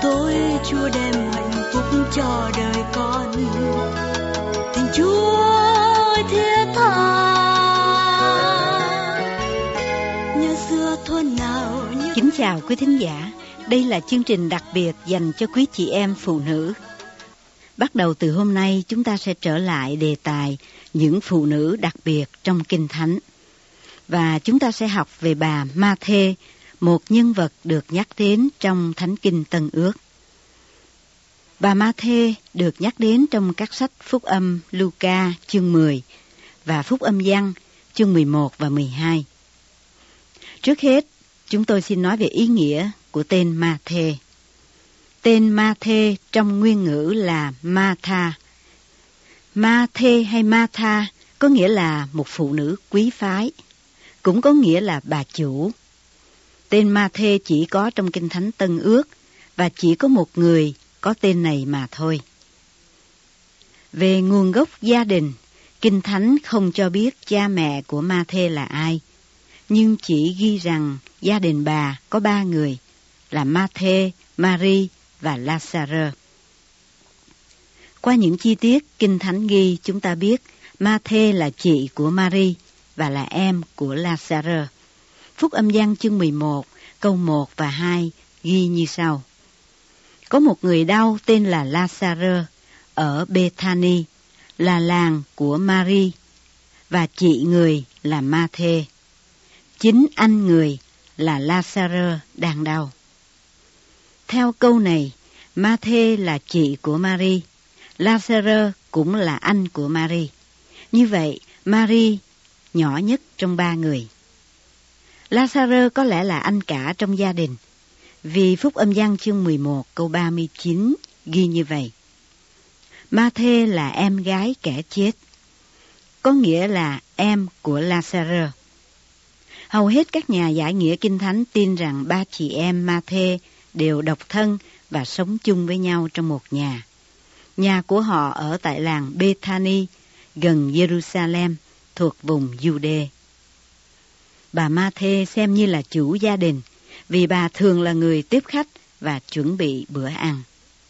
tôi Chúa đem hạnh phúc cho đời con. Tình Chúa ơi thiết tha, nhớ xưa thuở nào nhớ. Kính chào quý thính giả, đây là chương trình đặc biệt dành cho quý chị em phụ nữ. Bắt đầu từ hôm nay chúng ta sẽ trở lại đề tài những phụ nữ đặc biệt trong Kinh Thánh. Và chúng ta sẽ học về bà Ma-thê, một nhân vật được nhắc đến trong Thánh Kinh Tân Ước. Bà Ma-thê được nhắc đến trong các sách Phúc âm Luca chương 10 và Phúc âm Giăng chương 11 và 12. Trước hết, chúng tôi xin nói về ý nghĩa của tên Ma-thê. Tên Ma-thê trong nguyên ngữ là Ma-tha. Ma-thê hay Ma-tha có nghĩa là một phụ nữ quý phái, cũng có nghĩa là bà chủ. Tên Ma-thê chỉ có trong Kinh Thánh Tân Ước và chỉ có một người có tên này mà thôi. Về nguồn gốc gia đình, Kinh Thánh không cho biết cha mẹ của Ma-thê là ai, nhưng chỉ ghi rằng gia đình bà có 3 người là Ma-thê, Ma-ri và La-sa-rơ. Qua những chi tiết Kinh Thánh ghi, chúng ta biết Ma-thê là chị của Ma-ri và là em của La-sa-rơ. Phúc âm Giăng chương 11, câu 1 và 2 ghi như sau. Có một người đau tên là La-sa-rơ ở Bê-tha-ni, là làng của Ma-ri, và chị người là Ma-thê. Chính anh người là La-sa-rơ đang đau. Theo câu này, Ma-thê là chị của Ma-ri, La-sa-rơ cũng là anh của Ma-ri. Như vậy, Ma-ri nhỏ nhất trong 3 người. La-sa-rơ có lẽ là anh cả trong gia đình, vì Phúc âm Giăng chương 11 câu 39 ghi như vậy. Ma-thê là em gái kẻ chết, có nghĩa là em của La-sa-rơ. Hầu hết các nhà giải nghĩa Kinh Thánh tin rằng 3 chị em Ma-thê đều độc thân và sống chung với nhau trong một nhà. Nhà của họ ở tại làng Bê-tha-ni, gần Jerusalem, thuộc vùng Giu-đê. Bà Ma-thê xem như là chủ gia đình, vì bà thường là người tiếp khách và chuẩn bị bữa ăn.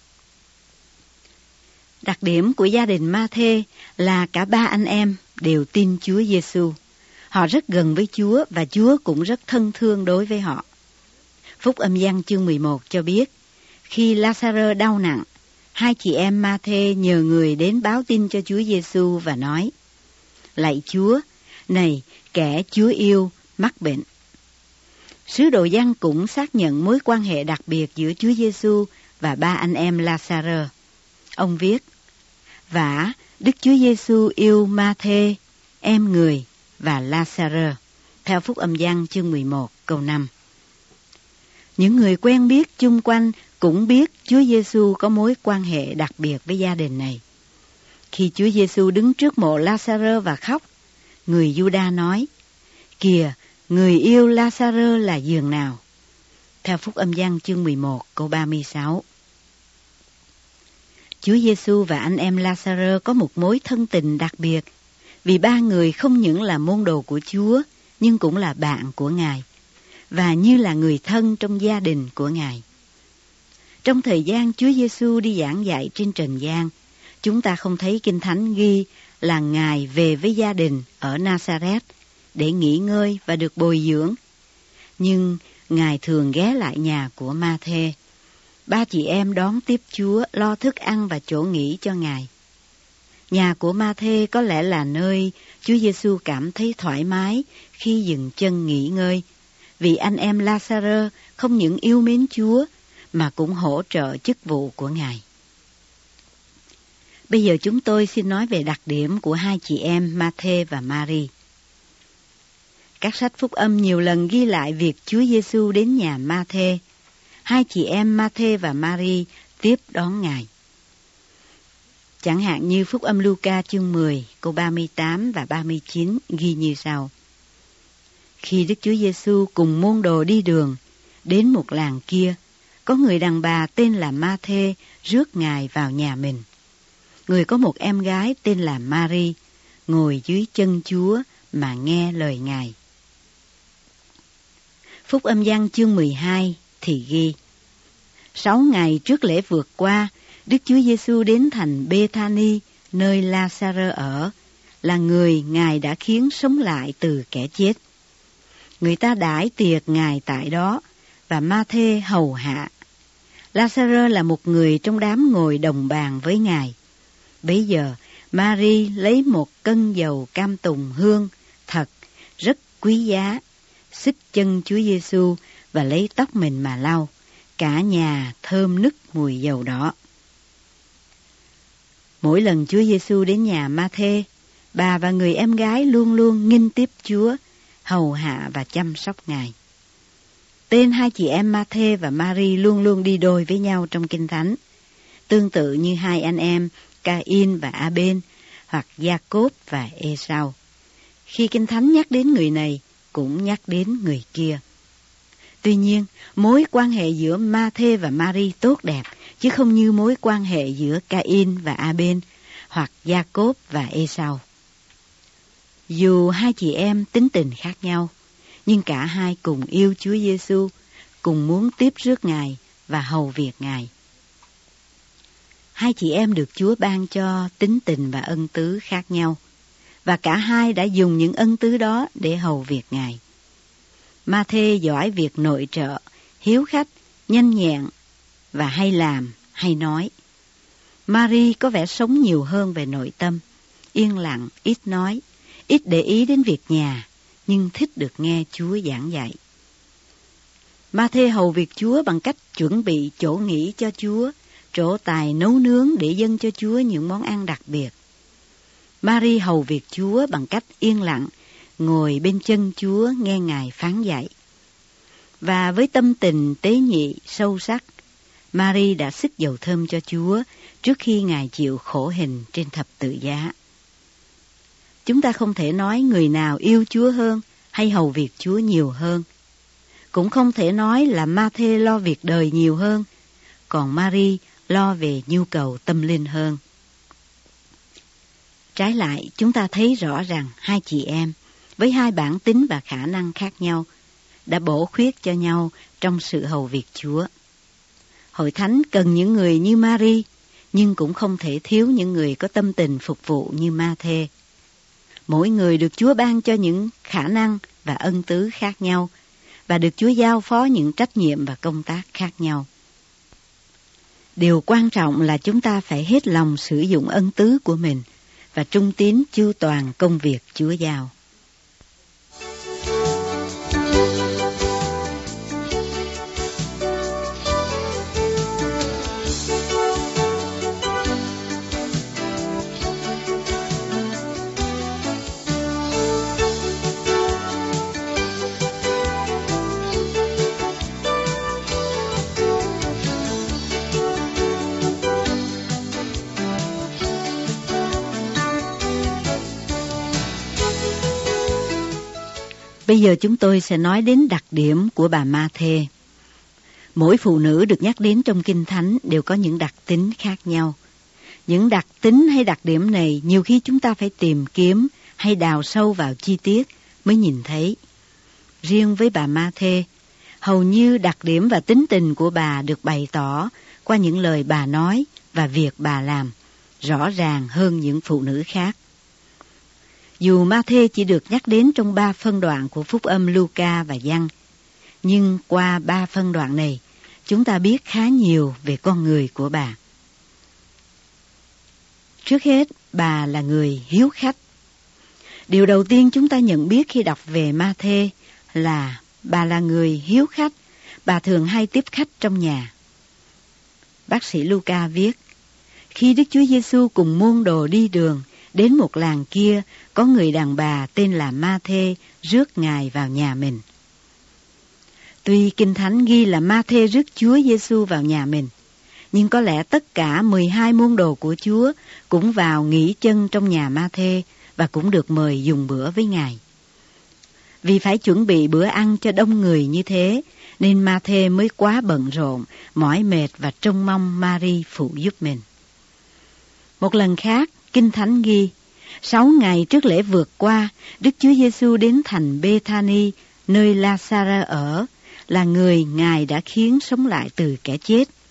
Đặc điểm của gia đình Ma-thê là cả 3 anh em đều tin Chúa Giêsu. Họ rất gần với Chúa và Chúa cũng rất thân thương đối với họ. Phúc âm Giăng chương 11 cho biết, khi La-sa-rơ đau nặng, 2 chị em Ma-thê nhờ người đến báo tin cho Chúa Giêsu và nói: Lạy Chúa, này kẻ Chúa yêu mắc bệnh. Sứ đồ Giăng cũng xác nhận mối quan hệ đặc biệt giữa Chúa Giêsu và 3 anh em La-sa-rơ. Ông viết: Vả Đức Chúa Giêsu yêu Ma-thê, em người, và La-sa-rơ. Theo Phúc âm Giăng chương 11 câu 5. Những người quen biết chung quanh cũng biết Chúa Giêsu có mối quan hệ đặc biệt với gia đình này. Khi Chúa Giêsu đứng trước mộ La-sa-rơ và khóc, người Giu-đa nói: Kìa, người yêu La-sa-rơ là giường nào? Theo Phúc âm Giăng chương 11 câu 36. Chúa Giêsu và anh em La-sa-rơ có một mối thân tình đặc biệt, vì 3 người không những là môn đồ của Chúa, nhưng cũng là bạn của Ngài, và như là người thân trong gia đình của Ngài. Trong thời gian Chúa Giêsu đi giảng dạy trên trần gian, chúng ta không thấy Kinh Thánh ghi là Ngài về với gia đình ở Na-sa-rét để nghỉ ngơi và được bồi dưỡng. Nhưng Ngài thường ghé lại nhà của Ma-thê. 3 chị em đón tiếp Chúa, lo thức ăn và chỗ nghỉ cho Ngài. Nhà của Ma-thê có lẽ là nơi Chúa Giêsu cảm thấy thoải mái khi dừng chân nghỉ ngơi, vì anh em La-sa-rơ không những yêu mến Chúa mà cũng hỗ trợ chức vụ của Ngài. Bây giờ chúng tôi xin nói về đặc điểm của 2 chị em Ma-thê và Ma-ri. Các sách Phúc âm nhiều lần ghi lại việc Chúa Giêsu đến nhà Ma-thê. 2 chị em Ma-thê và Ma-ri tiếp đón Ngài. Chẳng hạn như Phúc âm Luca chương 10 câu 38 và 39 ghi như sau. Khi Đức Chúa Giêsu cùng môn đồ đi đường, đến một làng kia, có người đàn bà tên là Ma-thê rước Ngài vào nhà mình. Người có một em gái tên là Ma-ri, ngồi dưới chân Chúa mà nghe lời Ngài. Phúc âm Giăng chương 12 thì ghi: 6 ngày trước lễ vượt qua, Đức Chúa Giêsu đến thành Bê-tha-ni, nơi La-sa-rơ ở, là người Ngài đã khiến sống lại từ kẻ chết. Người ta đãi tiệc Ngài tại đó, và Ma-thê hầu hạ. La-sa-rơ là một người trong đám ngồi đồng bàn với Ngài. Bấy giờ, Ma-ri lấy một cân dầu cam tùng hương thật rất quý giá, xích chân Chúa Giêsu và lấy tóc mình mà lau. Cả nhà thơm nức mùi dầu đó. Mỗi lần Chúa Giêsu đến nhà Ma-thê, bà và người em gái luôn luôn nghinh tiếp Chúa, hầu hạ và chăm sóc Ngài. Tên hai chị em Ma-thê và Ma-ri luôn luôn đi đôi với nhau trong Kinh Thánh, tương tự như hai anh em Ca-in và A-bên, hoặc Gia-cốp và Ê-sau. Khi Kinh Thánh nhắc đến người này, cũng nhắc đến người kia. Tuy nhiên, mối quan hệ giữa Ma-thê và Ma-ri tốt đẹp, chứ không như mối quan hệ giữa Ca-in và A-bên, hoặc Gia-cốp và Ê-sau. Dù hai chị em tính tình khác nhau, nhưng cả hai cùng yêu Chúa Giêsu, cùng muốn tiếp rước Ngài và hầu việc Ngài. Hai chị em được Chúa ban cho tính tình và ân tứ khác nhau, và cả hai đã dùng những ân tứ đó để hầu việc Ngài. Ma-thê giỏi việc nội trợ, hiếu khách, nhanh nhẹn và hay làm, hay nói. Ma-ri có vẻ sống nhiều hơn về nội tâm, yên lặng, ít nói, ít để ý đến việc nhà, nhưng thích được nghe Chúa giảng dạy. Ma-thê hầu việc Chúa bằng cách chuẩn bị chỗ nghỉ cho Chúa, trổ tài nấu nướng để dâng cho Chúa những món ăn đặc biệt. Ma-ri hầu việc Chúa bằng cách yên lặng, ngồi bên chân Chúa nghe Ngài phán dạy. Và với tâm tình tế nhị, sâu sắc, Ma-ri đã xức dầu thơm cho Chúa trước khi Ngài chịu khổ hình trên thập tự giá. Chúng ta không thể nói người nào yêu Chúa hơn hay hầu việc Chúa nhiều hơn. Cũng không thể nói là Ma-thê lo việc đời nhiều hơn, còn Ma-ri lo về nhu cầu tâm linh hơn. Trái lại, chúng ta thấy rõ rằng hai chị em, với hai bản tính và khả năng khác nhau, đã bổ khuyết cho nhau trong sự hầu việc Chúa. Hội thánh cần những người như Ma-ri, nhưng cũng không thể thiếu những người có tâm tình phục vụ như Ma-thê. Mỗi người được Chúa ban cho những khả năng và ân tứ khác nhau, và được Chúa giao phó những trách nhiệm và công tác khác nhau. Điều quan trọng là chúng ta phải hết lòng sử dụng ân tứ của mình và trung tín chu toàn công việc Chúa giao. Bây giờ chúng tôi sẽ nói đến đặc điểm của bà Ma-thê. Mỗi phụ nữ được nhắc đến trong Kinh Thánh đều có những đặc tính khác nhau. Những đặc tính hay đặc điểm này nhiều khi chúng ta phải tìm kiếm hay đào sâu vào chi tiết mới nhìn thấy. Riêng với bà Ma-thê, hầu như đặc điểm và tính tình của bà được bày tỏ qua những lời bà nói và việc bà làm, rõ ràng hơn những phụ nữ khác. Dù Ma-thê chỉ được nhắc đến trong 3 phân đoạn của Phúc âm Luca và Giăng, nhưng qua 3 phân đoạn này, chúng ta biết khá nhiều về con người của bà. Trước hết, bà là người hiếu khách. Điều đầu tiên chúng ta nhận biết khi đọc về Ma-thê là bà là người hiếu khách, bà thường hay tiếp khách trong nhà. Bác sĩ Luca viết, khi Đức Chúa Giêsu cùng môn đồ đi đường, đến một làng kia, có người đàn bà tên là Ma-thê rước Ngài vào nhà mình. Tuy Kinh Thánh ghi là Ma-thê rước Chúa Giêsu vào nhà mình, nhưng có lẽ tất cả 12 môn đồ của Chúa cũng vào nghỉ chân trong nhà Ma-thê và cũng được mời dùng bữa với Ngài. Vì phải chuẩn bị bữa ăn cho đông người như thế, nên Ma-thê mới quá bận rộn, mỏi mệt và trông mong Ma-ri phụ giúp mình. Một lần khác, Kinh Thánh ghi, 6 ngày trước lễ vượt qua, Đức Chúa Giêsu đến thành Bê-tha-ni, nơi La-sa-rơ ở, là người Ngài đã khiến sống lại từ kẻ chết.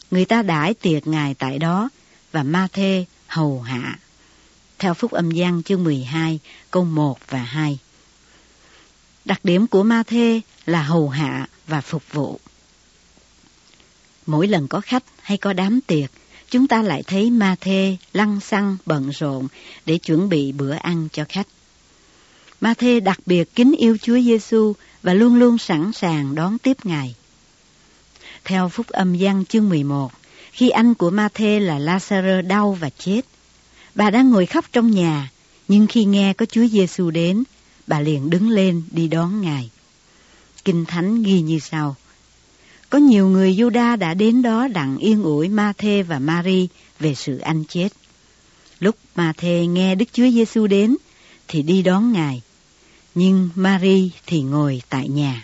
người ta đãi tiệc Ngài tại đó và Ma-thê hầu hạ. Theo Phúc Âm Giăng chương 12 câu 1 và 2. Đặc điểm của Ma-thê là hầu hạ và phục vụ. Mỗi lần có khách hay có đám tiệc, chúng ta lại thấy Ma-thê lăng xăng bận rộn để chuẩn bị bữa ăn cho khách. Ma-thê đặc biệt kính yêu Chúa Giêsu và luôn luôn sẵn sàng đón tiếp Ngài. Theo Phúc Âm Giăng chương 11, khi anh của Ma-thê là La-sa-rơ đau và chết, bà đang ngồi khóc trong nhà, nhưng khi nghe có Chúa Giêsu đến, bà liền đứng lên đi đón Ngài. Kinh Thánh ghi như sau: có nhiều người Giu-đa đã đến đó đặng yên ủi Ma-thê và Ma-ri về sự anh chết. Lúc Ma-thê nghe Đức Chúa Giêsu đến thì đi đón Ngài, nhưng Ma-ri thì ngồi tại nhà.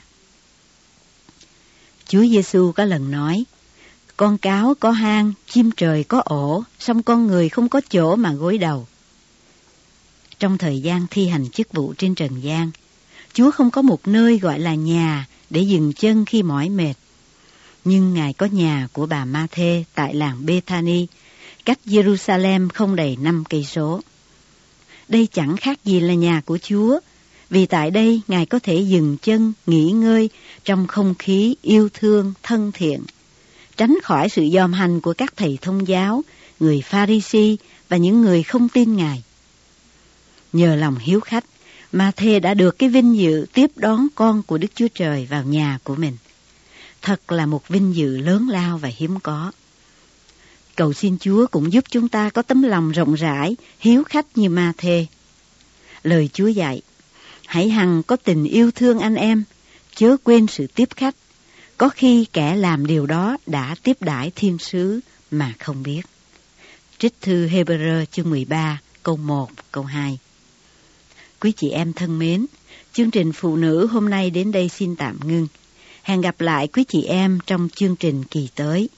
Chúa Giêsu có lần nói: con cáo có hang, chim trời có ổ, song con người không có chỗ mà gối đầu. Trong thời gian thi hành chức vụ trên trần gian, Chúa không có một nơi gọi là nhà để dừng chân khi mỏi mệt. Nhưng Ngài có nhà của bà Ma-thê tại làng Bê-tha-ni, cách Giê-ru-sa-lem không đầy 5 cây số. Đây chẳng khác gì là nhà của Chúa, vì tại đây Ngài có thể dừng chân, nghỉ ngơi trong không khí yêu thương, thân thiện, tránh khỏi sự dòm hành của các thầy thông giáo, người Pha-ri-si và những người không tin Ngài. Nhờ lòng hiếu khách, Ma-thê đã được cái vinh dự tiếp đón con của Đức Chúa Trời vào nhà của mình. Thật là một vinh dự lớn lao và hiếm có. Cầu xin Chúa cũng giúp chúng ta có tấm lòng rộng rãi, hiếu khách như Ma-thê. Lời Chúa dạy: hãy hằng có tình yêu thương anh em, chớ quên sự tiếp khách. Có khi kẻ làm điều đó đã tiếp đãi thiên sứ mà không biết. Trích thư Hê-bơ-rơ chương 13 câu 1 câu 2. Quý chị em thân mến, chương trình Phụ nữ hôm nay đến đây xin tạm ngưng. Hẹn gặp lại quý chị em trong chương trình kỳ tới.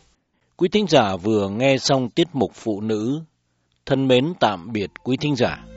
Quý thính giả vừa nghe xong tiết mục Phụ nữ. Thân mến tạm biệt quý thính giả.